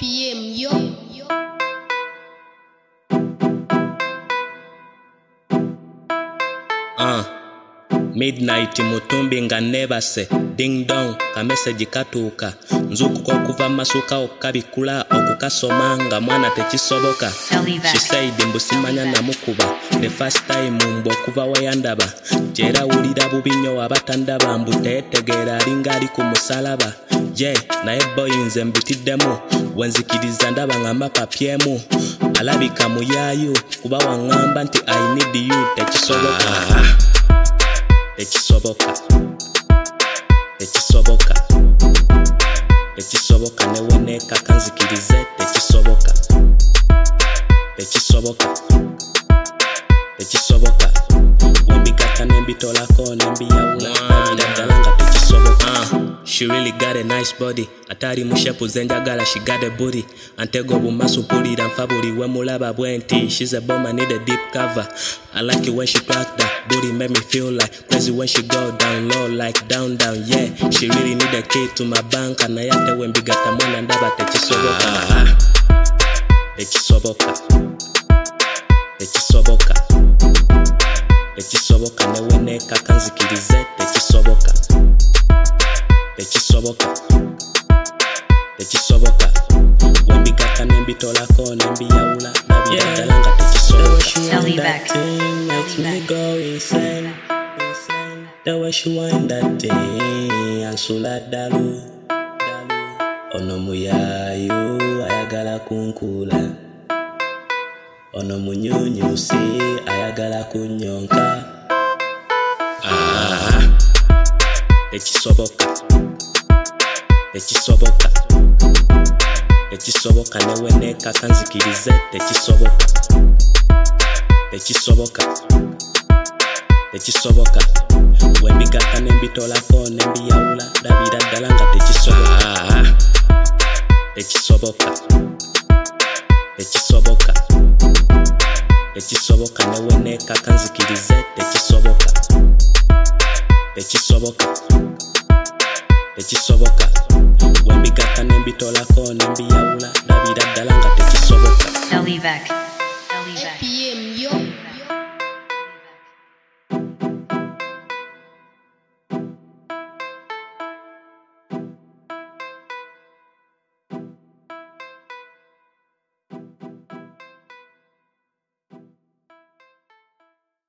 APM yo. Midnight mutumbi nga nebase ding dong kamesagi katuuka nzukuka okuva masuka okabikula okukasoma nga mwana tekisoboka. She said mbusimanya namukuba the first time mbwo okuva wayandaba jerawulira bubi nnyo abatandaba mbu teetegeera alinga ali ku musalaba je naye boy nze mbitiddemu wenzikiriza ndaba nga mapapyemu alabika muyaayu kuba waŋŋamba nti I need you tekisoboka. Tekisoboka newoneka kanzikirize tekisoboka. Wembigata nembitolako nembiyawula ddala nga tekisoboka. She really got a nice body atali mushepu zenjagala she got a booty antego bumasu pulira nfa buli we mulaba bwenti. She's a bomb, I need a deep cover. I like it when she crack that booty, make me feel like crazy when she go down low like down yeah. She really need a key to my bank and I yate when bigata mwana ndaba tekisoboka. Tekisoboka newoneka kanzikirize tekisoboka. Wembigata nembitolako nembiyawula nabiyagala nga tekisoboka. Makes me go insane. The way she wind that thing ansula dalu ono muyayu ayagala kunkula ono munyunyusi ayagala kunyonka. Tekisoboka newoneka kanzikirize tekisoboka. Wembigata nembitolako nembiyawula ndabira ddala nga tekisoboka. Tekisoboka newoneka kanzikirize tekisoboka. Wembigata nembitolako nembiyawula ndabira ddala nga tekisoboka. APM yo.